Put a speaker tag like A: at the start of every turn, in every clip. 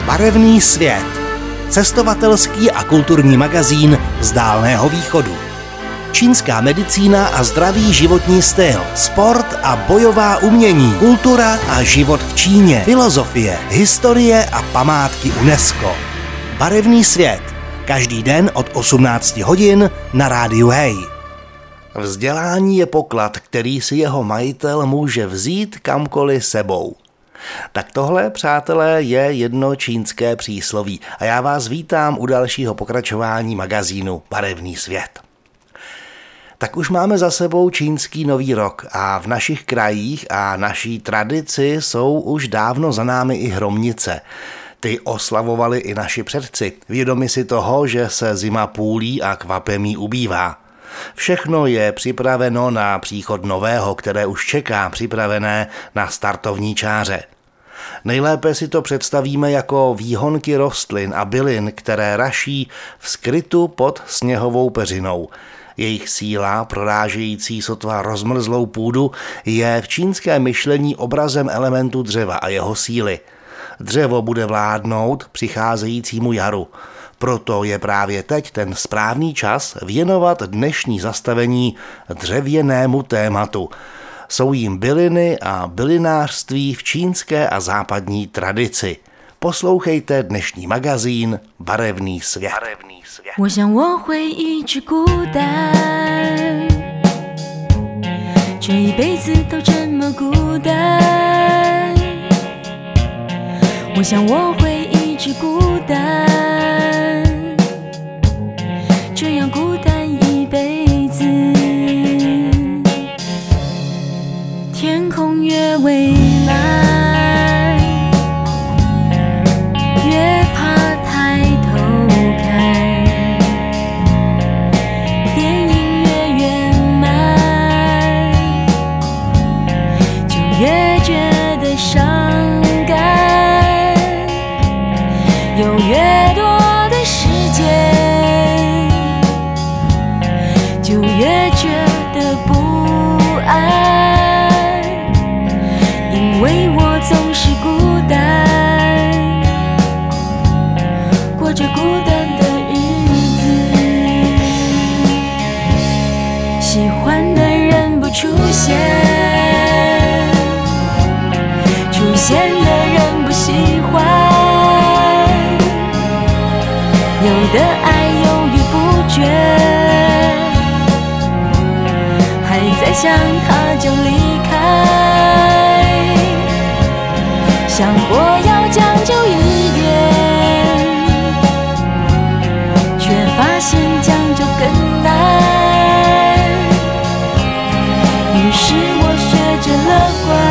A: Barevný svět. Cestovatelský a kulturní magazín z Dálného východu. Čínská medicína a zdravý životní styl, sport a bojová umění, kultura a život v Číně, filozofie, historie a památky UNESCO. Barevný svět. Každý den od 18 hodin na rádiu Hej. Vzdělání je poklad, který si jeho majitel může vzít kamkoliv sebou. Tak tohle, přátelé, je jedno čínské přísloví a já vás vítám u dalšího pokračování magazínu Barevný svět. Tak už máme za sebou čínský nový rok a v našich krajích a naší tradici jsou už dávno za námi i hromnice. Ty oslavovali i naši předci, vědomi si toho, že se zima půlí a kvapemí ubývá. Všechno je připraveno na příchod nového, které už čeká připravené na startovní čáře. Nejlépe si to představíme jako výhonky rostlin a bylin, které raší v skrytu pod sněhovou peřinou. Jejich síla, prorážející sotva rozmrzlou půdu, je v čínském myšlení obrazem elementu dřeva a jeho síly. Dřevo bude vládnout přicházejícímu jaru. Proto je právě teď ten správný čas věnovat dnešní zastavení dřevěnému tématu. Jsou jim byliny a bylinářství v čínské a západní tradici. Poslouchejte dnešní magazín Barevný svět.
B: 我想我会一直孤单，这一辈子都这么孤单。我想我会一直孤单，这样孤单一辈子。天空越蔚蓝，越怕抬头看。电影越圆满，就越觉得伤感。有越多的时间，就越觉得不安，因为我总是孤单，过着孤单的日子。喜欢的人不出现，出现的人不喜欢。有的爱犹豫不决，还在想他就离开，想过要将就一点，却发现将就更难。于是我学着乐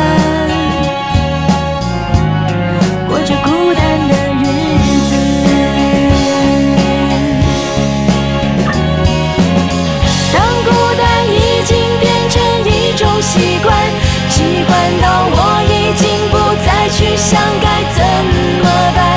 B: 观，过着孤单的日子。习惯到我已经不再去想该怎么办。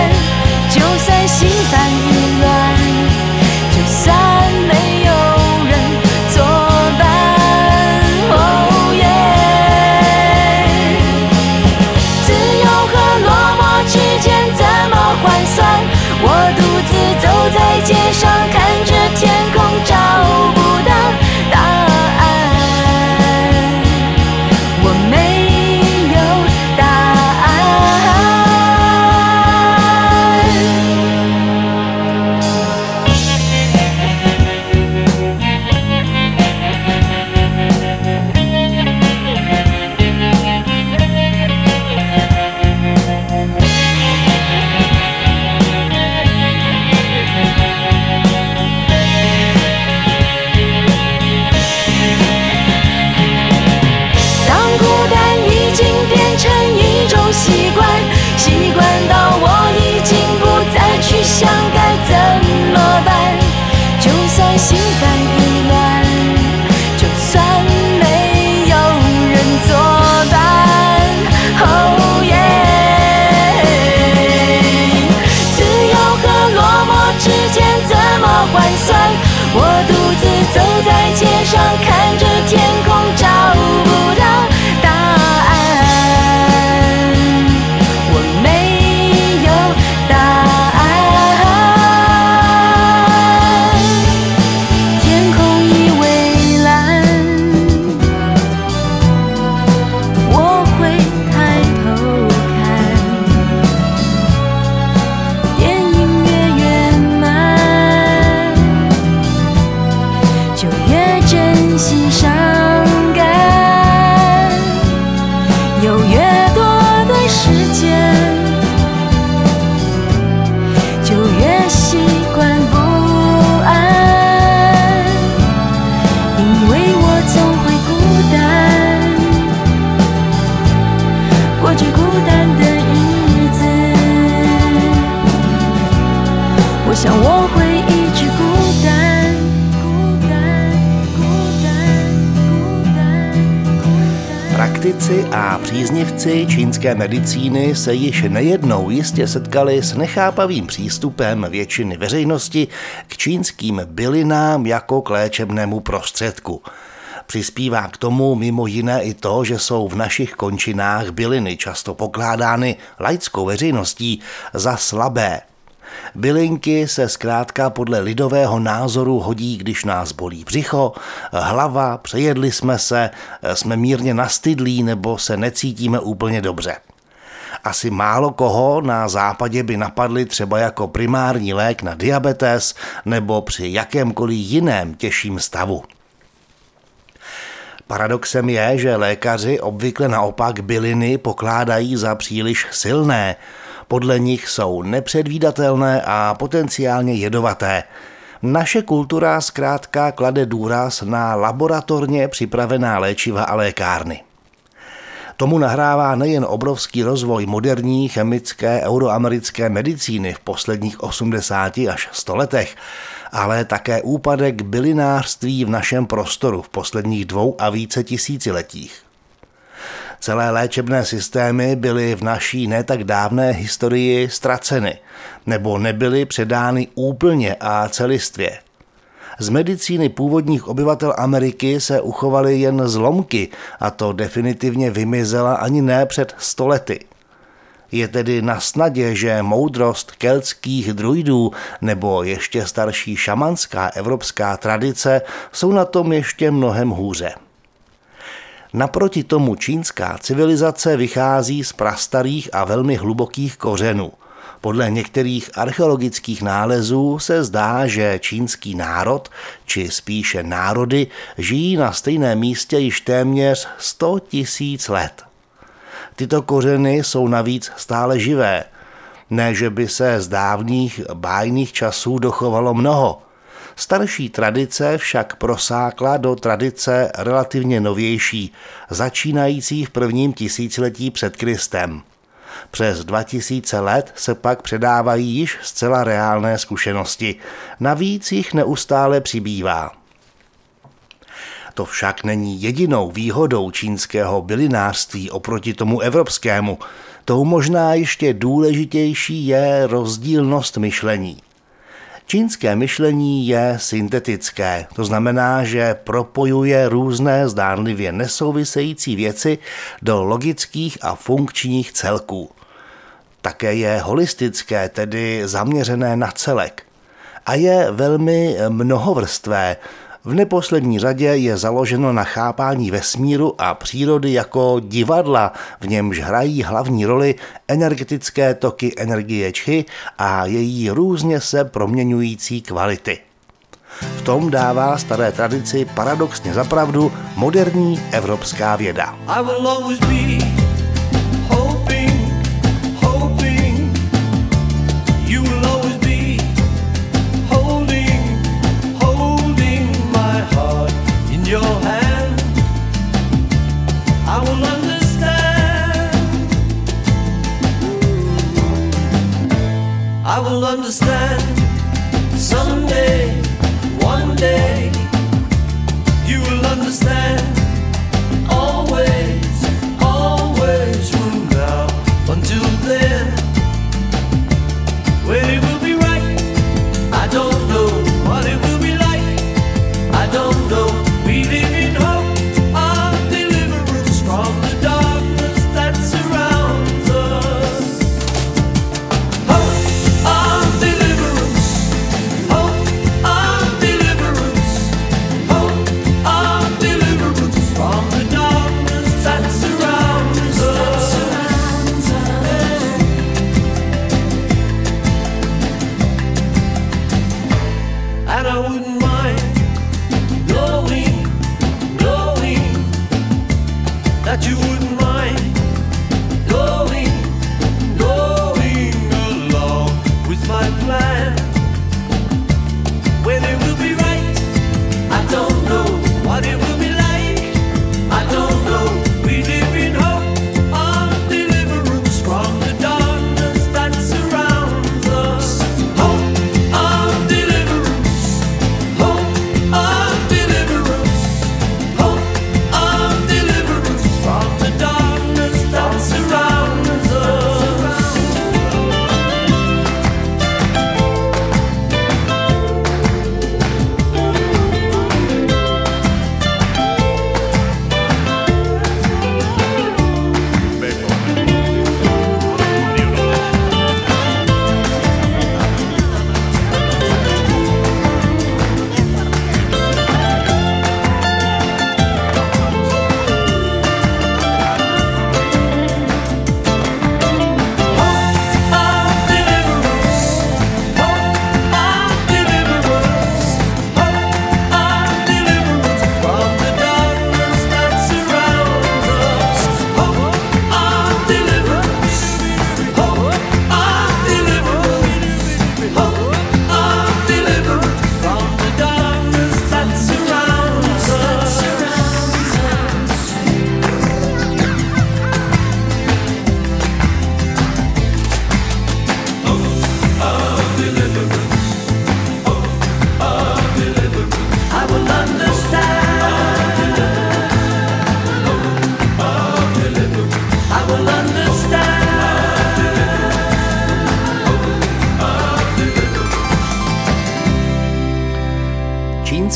B: 想我会一直孤单，孤单，孤单，孤单，孤单。
A: Praktici a příznivci čínské medicíny se již nejednou jistě setkali s nechápavým přístupem většiny veřejnosti k čínským bylinám jako k léčebnému prostředku. Přispívá k tomu mimo jiné i to, že jsou v našich končinách byliny často pokládány laickou veřejností za slabé. Bylinky se zkrátka podle lidového názoru hodí, když nás bolí břicho, hlava, přejedli jsme se, jsme mírně nastydlí nebo se necítíme úplně dobře. Asi málo koho na západě by napadly třeba jako primární lék na diabetes nebo při jakémkoliv jiném těžším stavu. Paradoxem je, že lékaři obvykle naopak byliny pokládají za příliš silné. Podle nich jsou nepředvídatelné a potenciálně jedovaté. Naše kultura zkrátka klade důraz na laboratorně připravená léčiva a lékárny. Tomu nahrává nejen obrovský rozvoj moderní chemické euroamerické medicíny v posledních 80 až 100 letech, ale také úpadek bylinářství v našem prostoru v posledních 2 a více tisíciletích. Celé léčebné systémy byly v naší ne tak dávné historii ztraceny, nebo nebyly předány úplně a celistvě. Z medicíny původních obyvatel Ameriky se uchovaly jen zlomky a to definitivně vymizela ani ne před 100 lety. Je tedy na snadě, že moudrost keltských druidů nebo ještě starší šamanská evropská tradice jsou na tom ještě mnohem hůře. Naproti tomu čínská civilizace vychází z prastarých a velmi hlubokých kořenů. Podle některých archeologických nálezů se zdá, že čínský národ, či spíše národy, žijí na stejném místě již téměř 100 000 let. Tyto kořeny jsou navíc stále živé. Ne, že by se z dávných bájných časů dochovalo mnoho. Starší tradice však prosákla do tradice relativně novější, začínající v 1. tisíciletí před Kristem. Přes 2000 let se pak předávají již zcela reálné zkušenosti. Navíc jich neustále přibývá. To však není jedinou výhodou čínského bylinářství oproti tomu evropskému. Tou možná ještě důležitější je rozdílnost myšlení. Čínské myšlení je syntetické, to znamená, že propojuje různé zdánlivě nesouvisející věci do logických a funkčních celků. Také je holistické, tedy zaměřené na celek. A je velmi mnohovrstvé. V neposlední řadě je založeno na chápání vesmíru a přírody jako divadla, v němž hrají hlavní roli energetické toky energie Čchi a její různě se proměňující kvality. V tom dává staré tradici paradoxně za pravdu moderní evropská věda.
C: I will understand someday, one day. You will understand always, always from now until then. When it will be right, I don't know. What it will be like, I don't know. We live in hope of deliverance from the darkness that surrounds us. Hope of deliverance, hope of deliverance, hope of deliverance.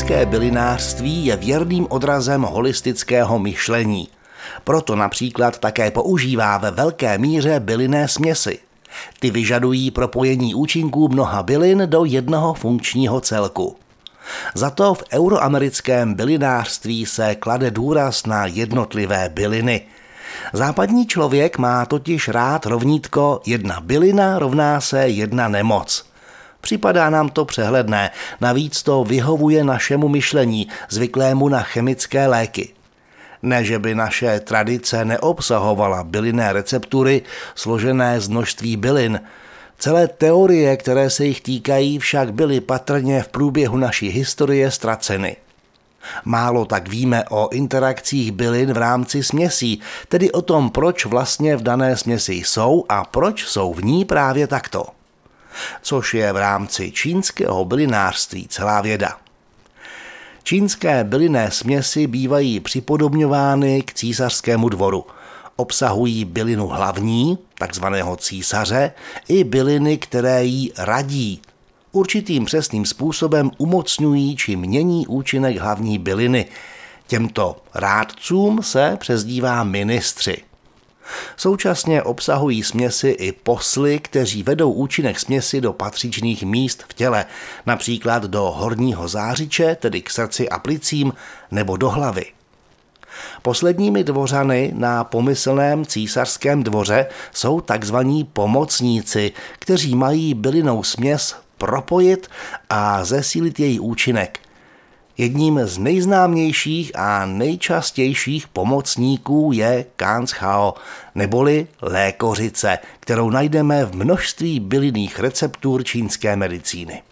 A: čínské bylinářství je věrným odrazem holistického myšlení. Proto například také používá ve velké míře bylinné směsi. Ty vyžadují propojení účinků mnoha bylin do jednoho funkčního celku. Za to v euroamerickém bylinářství se klade důraz na jednotlivé byliny. Západní člověk má totiž rád rovnítko jedna bylina rovná se jedna nemoc. Připadá nám to přehledné, navíc to vyhovuje našemu myšlení, zvyklému na chemické léky. Ne, že by naše tradice neobsahovala bylinné receptury složené z množství bylin. Celé teorie, které se jich týkají, však byly patrně v průběhu naší historie ztraceny. Málo tak víme o interakcích bylin v rámci směsí, tedy o tom, proč vlastně v dané směsi jsou a proč jsou v ní právě takto. Což je v rámci čínského bylinářství celá věda. Čínské bylinné směsi bývají připodobňovány k císařskému dvoru. Obsahují bylinu hlavní, takzvaného císaře, i byliny, které jí radí. Určitým přesným způsobem umocňují či mění účinek hlavní byliny. Těmto rádcům se přezdívá ministři. Současně obsahují směsi i posly, kteří vedou účinek směsi do patřičných míst v těle, například do horního zářiče, tedy k srdci a plicím, nebo do hlavy. Posledními dvořany na pomyslném císařském dvoře jsou takzvaní pomocníci, kteří mají bylinnou směs propojit a zesílit její účinek. Jedním z nejznámějších a nejčastějších pomocníků je Kanzhao, neboli lékořice, kterou najdeme v množství bylinných receptur čínské medicíny.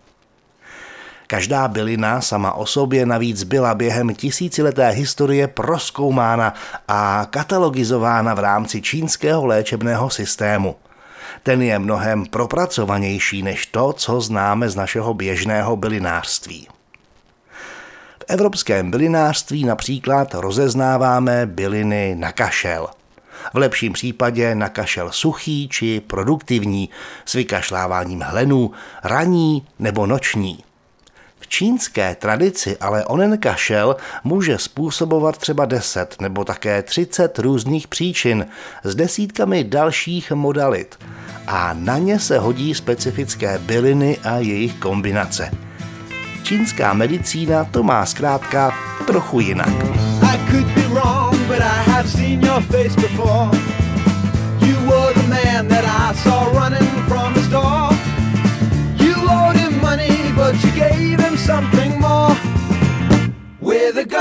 A: Každá bylina sama o sobě navíc byla během tisícileté historie prozkoumána a katalogizována v rámci čínského léčebného systému. Ten je mnohem propracovanější než to, co známe z našeho běžného bylinářství. V evropském bylinářství například rozeznáváme byliny na kašel. V lepším případě na kašel suchý či produktivní, s vykašláváním hlenů, ranní nebo noční. V čínské tradici ale onen kašel může způsobovat třeba 10 nebo také 30 různých příčin s desítkami dalších modalit a na ně se hodí specifické byliny a jejich kombinace. Čínská medicína to má zkrátka trochu jinak.
C: I could be wrong, but I have seen your face before. You were the man that I saw running from his door. You owed him money, but you gave him something more. With a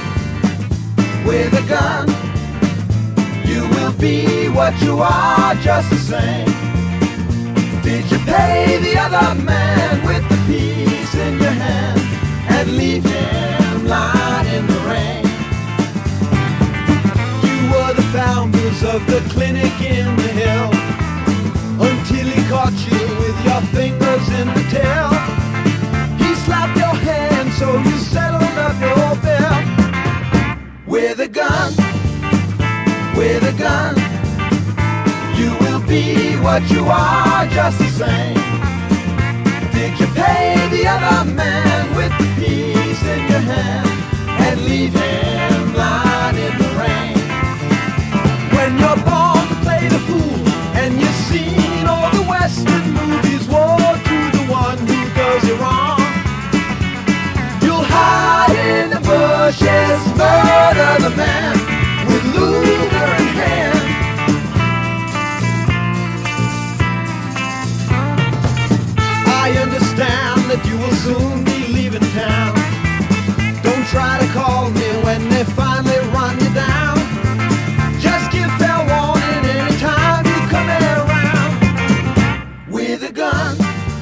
C: gun, you will be what you are just the same. Did you pay the other man with the piece in your hand and leave him lying in the rain? You were the founders of the clinic in the hill until he caught you with your fingers in the till. He slapped your hand so you settled up your bill. With a gun, you will be what you are just the same. Did you pay the other man with the piece in your hand and leave him lying in the rain? When you're born to play the fool and you've seen all the Western movies, woe to the one who does it wrong. You'll hide in the bushes, murder the man with Luger in hand. I understand that you will soon be leaving town. Don't try to call me when they finally run you down. Just give fair warning anytime you come around. With a gun.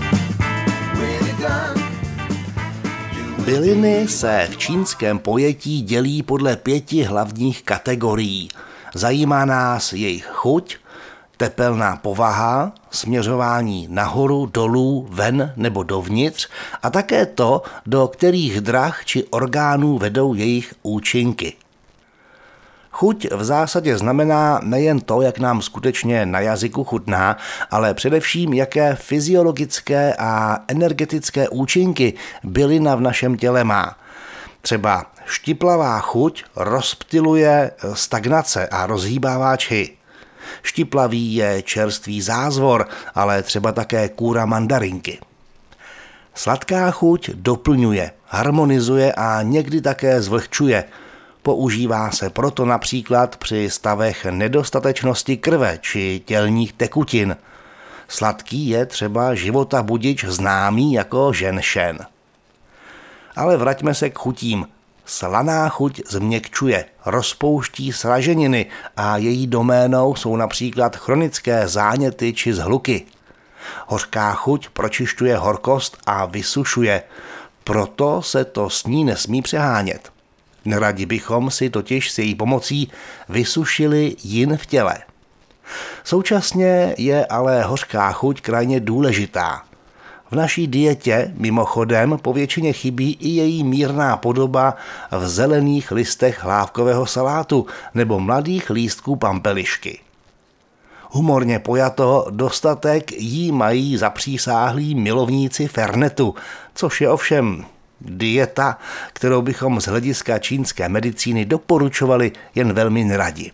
A: Byliny se v čínském pojetí dělí podle 5 hlavních kategorií. Zajímá nás jejich chuť, tepelná povaha, směřování nahoru, dolů, ven nebo dovnitř a také to, do kterých drah či orgánů vedou jejich účinky. Chuť v zásadě znamená nejen to, jak nám skutečně na jazyku chutná, ale především, jaké fyziologické a energetické účinky bylina v našem těle má. Třeba štiplavá chuť rozptyluje stagnace a rozhýbává čhy. Štiplavý je čerstvý zázvor, ale třeba také kůra mandarinky. Sladká chuť doplňuje, harmonizuje a někdy také zvlhčuje. Používá se proto například při stavech nedostatečnosti krve či tělních tekutin. Sladký je třeba životabudič známý jako ženšen. Ale vraťme se k chutím. Slaná chuť změkčuje, rozpouští sraženiny a její doménou jsou například chronické záněty či zhluky. Hořká chuť pročišťuje horkost a vysušuje, proto se to s ní nesmí přehánět. Neradi bychom si totiž s její pomocí vysušili jin v těle. Současně je ale hořká chuť krajně důležitá. V naší dietě mimochodem povětšině chybí i její mírná podoba v zelených listech hlávkového salátu nebo mladých lístků pampelišky. Humorně pojato, dostatek jí mají zapřísáhlí milovníci fernetu, což je ovšem dieta, kterou bychom z hlediska čínské medicíny doporučovali jen velmi neradi.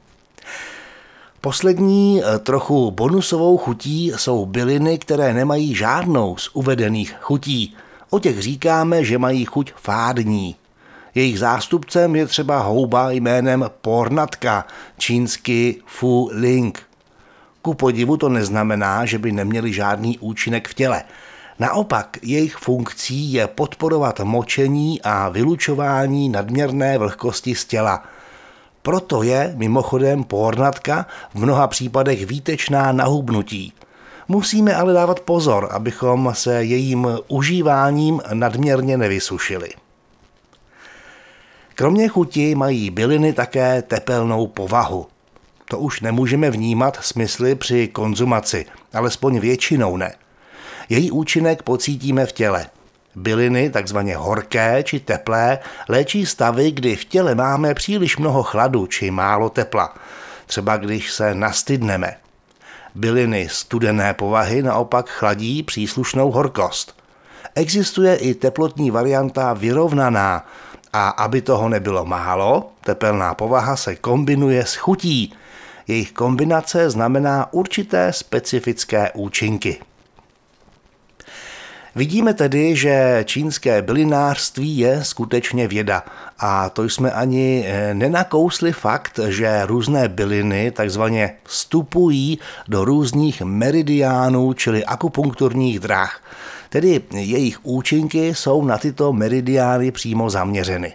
A: Poslední trochu bonusovou chutí jsou byliny, které nemají žádnou z uvedených chutí. O těch říkáme, že mají chuť fádní. Jejich zástupcem je třeba houba jménem pornatka, čínsky fu ling. Ku podivu to neznamená, že by neměli žádný účinek v těle. Naopak, jejich funkcí je podporovat močení a vylučování nadměrné vlhkosti z těla. Proto je, mimochodem, pornatka v mnoha případech výtečná na hubnutí. Musíme ale dávat pozor, abychom se jejím užíváním nadměrně nevysušili. Kromě chuti mají byliny také tepelnou povahu. To už nemůžeme vnímat smysly při konzumaci, alespoň většinou ne. Její účinek pocítíme v těle. Byliny, takzvaně horké či teplé, léčí stavy, kdy v těle máme příliš mnoho chladu či málo tepla, třeba když se nastydneme. Byliny studené povahy naopak chladí příslušnou horkost. Existuje i teplotní varianta vyrovnaná a aby toho nebylo málo, tepelná povaha se kombinuje s chutí. Jejich kombinace znamená určité specifické účinky. Vidíme tedy, že čínské bylinářství je skutečně věda a to jsme ani nenakousli fakt, že různé byliny takzvaně vstupují do různých meridiánů, čili akupunkturních drah, tedy jejich účinky jsou na tyto meridiány přímo zaměřeny.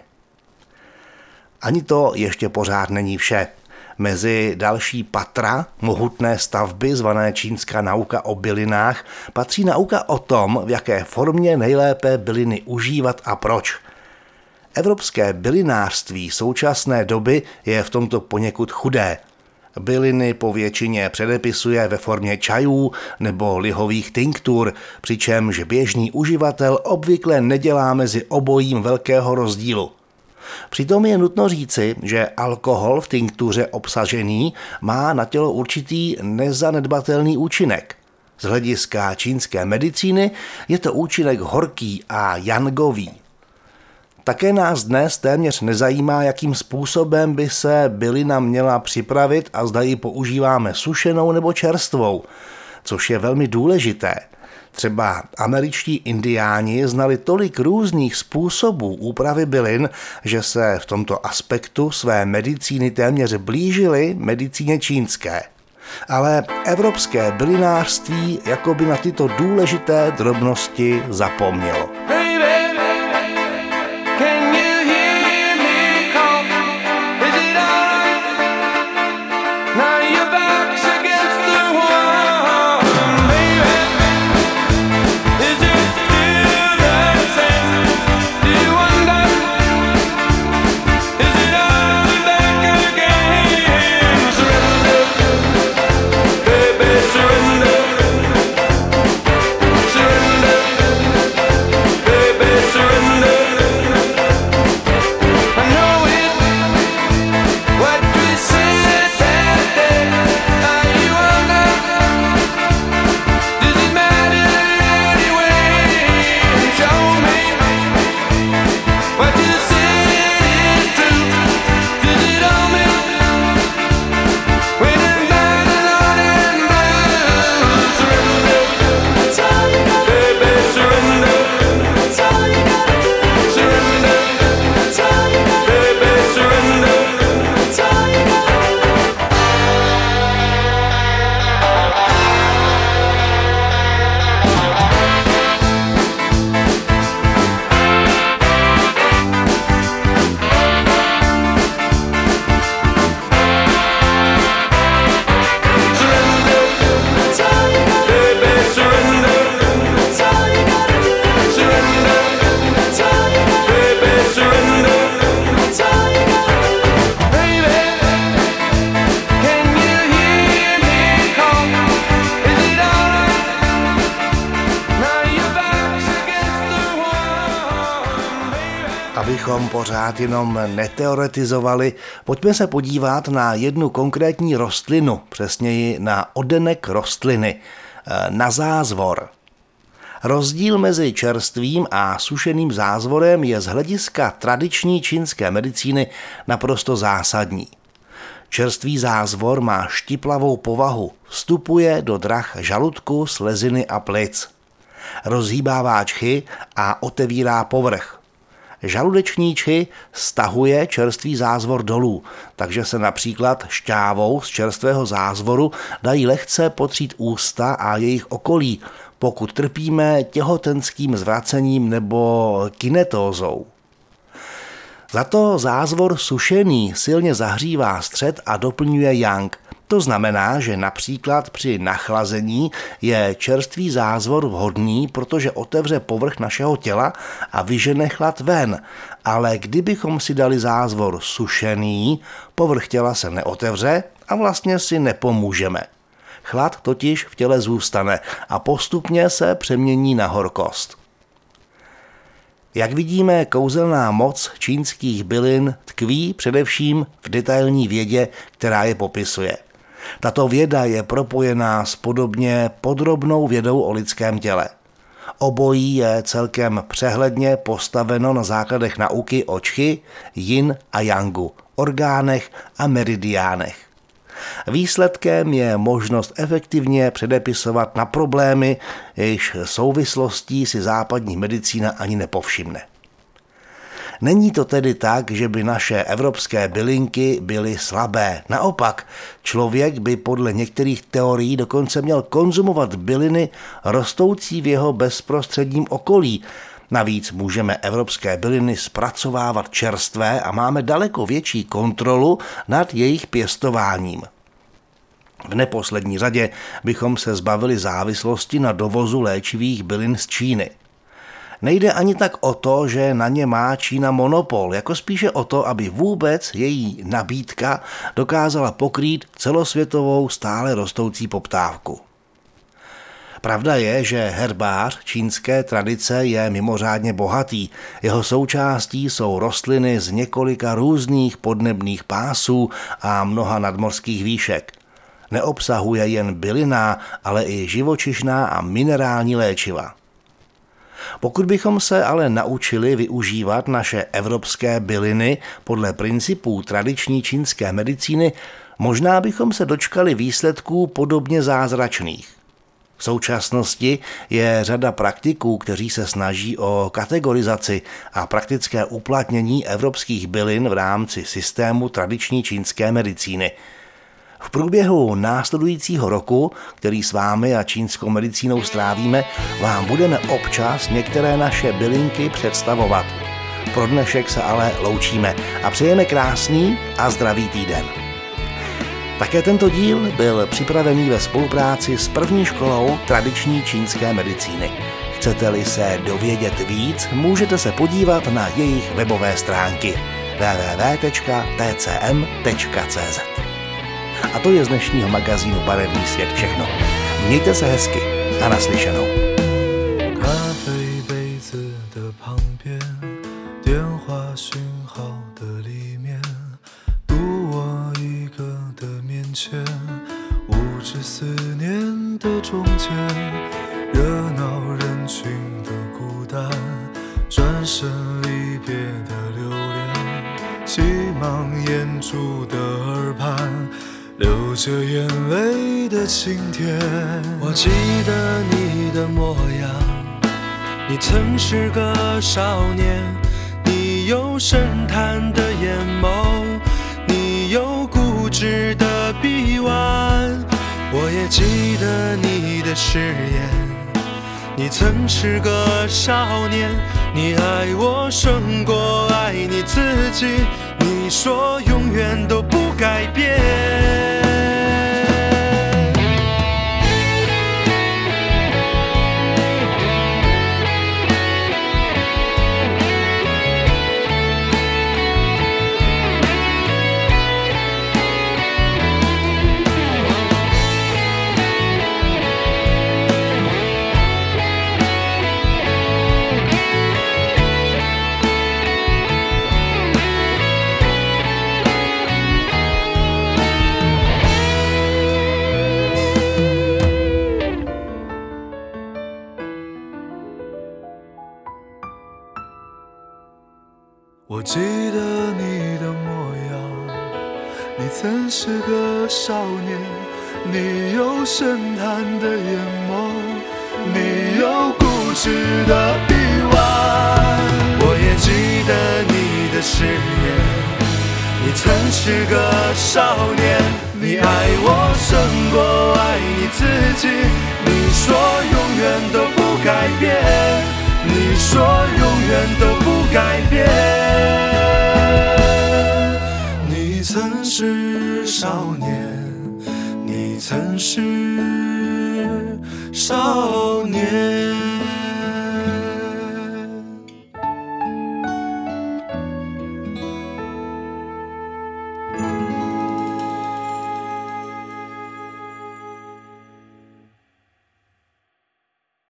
A: Ani to ještě pořád není vše. Mezi další patra mohutné stavby zvané čínská nauka o bylinách patří nauka o tom, v jaké formě nejlépe byliny užívat a proč. Evropské bylinářství současné doby je v tomto poněkud chudé. Byliny po většině předepisuje ve formě čajů nebo lihových tinktur, přičemž běžný uživatel obvykle nedělá mezi obojím velkého rozdílu. Přitom je nutno říci, že alkohol v tinktuře obsažený má na tělo určitý nezanedbatelný účinek. Z hlediska čínské medicíny je to účinek horký a jangový. Také nás dnes téměř nezajímá, jakým způsobem by se bylina měla připravit a zda ji používáme sušenou nebo čerstvou, což je velmi důležité. Třeba američtí indiáni znali tolik různých způsobů úpravy bylin, že se v tomto aspektu své medicíny téměř blížili medicíně čínské. Ale evropské bylinářství jakoby na tyto důležité drobnosti zapomnělo.
C: Surrender.
A: abychom pořád jenom neteoretizovali, pojďme se podívat na jednu konkrétní rostlinu, přesněji na oddenek rostliny, na zázvor. Rozdíl mezi čerstvým a sušeným zázvorem je z hlediska tradiční čínské medicíny naprosto zásadní. Čerstvý zázvor má štiplavou povahu, vstupuje do drah žaludku, sleziny a plic. Rozhýbává čchy a otevírá povrch. Žaludeční čchy stahuje čerstvý zázvor dolů, takže se například šťávou z čerstvého zázvoru dají lehce potřít ústa a jejich okolí, pokud trpíme těhotenským zvracením nebo kinetózou. Za to zázvor sušený silně zahřívá střed a doplňuje yang. To znamená, že například při nachlazení je čerstvý zázvor vhodný, protože otevře povrch našeho těla a vyžene chlad ven. Ale kdybychom si dali zázvor sušený, povrch těla se neotevře a vlastně si nepomůžeme. Chlad totiž v těle zůstane a postupně se přemění na horkost. Jak vidíme, kouzelná moc čínských bylin tkví především v detailní vědě, která je popisuje. Tato věda je propojená s podobně podrobnou vědou o lidském těle. Obojí je celkem přehledně postaveno na základech nauky o čchi, yin a yangu, orgánech a meridiánech. Výsledkem je možnost efektivně předepisovat na problémy, jejichž souvislostí si západní medicína ani nepovšimne. Není to tedy tak, že by naše evropské bylinky byly slabé. Naopak, člověk by podle některých teorií dokonce měl konzumovat byliny rostoucí v jeho bezprostředním okolí. Navíc můžeme evropské byliny zpracovávat čerstvé a máme daleko větší kontrolu nad jejich pěstováním. V neposlední řadě bychom se zbavili závislosti na dovozu léčivých bylin z Číny. Nejde ani tak o to, že na ně má Čína monopol, jako spíše o to, aby vůbec její nabídka dokázala pokrýt celosvětovou stále rostoucí poptávku. Pravda je, že herbář čínské tradice je mimořádně bohatý. Jeho součástí jsou rostliny z několika různých podnebných pásů a mnoha nadmořských výšek. Neobsahuje jen bylinná, ale i živočišná a minerální léčiva. Pokud bychom se ale naučili využívat naše evropské byliny podle principů tradiční čínské medicíny, možná bychom se dočkali výsledků podobně zázračných. V současnosti je řada praktiků, kteří se snaží o kategorizaci a praktické uplatnění evropských bylin v rámci systému tradiční čínské medicíny. V průběhu následujícího roku, který s vámi a čínskou medicínou strávíme, vám budeme občas některé naše bylinky představovat. Pro dnešek se ale loučíme a přejeme krásný a zdravý týden. Také tento díl byl připravený ve spolupráci s první školou tradiční čínské medicíny. Chcete-li se dovědět víc, můžete se podívat na jejich webové stránky www.tcm.cz. A to je z dnešního magazínu Barevný svět všechno. Mějte se hezky a naslyšenou.
D: 流着眼泪的晴天，我记得你的模样，你曾是个少年，你有深潭的眼眸，你有固执的臂弯，我也记得你的誓言，你曾是个少年，你爱我胜过爱你自己，你说永远都不改变。 我记得你的模样，你曾是个少年，你有深潭的眼眸，你有固执的臂弯。我也记得你的誓言，你曾是个少年，你爱我胜过爱你自己，你说永远都不改变，你说永远都不改变。你曾是少年，你曾是少年。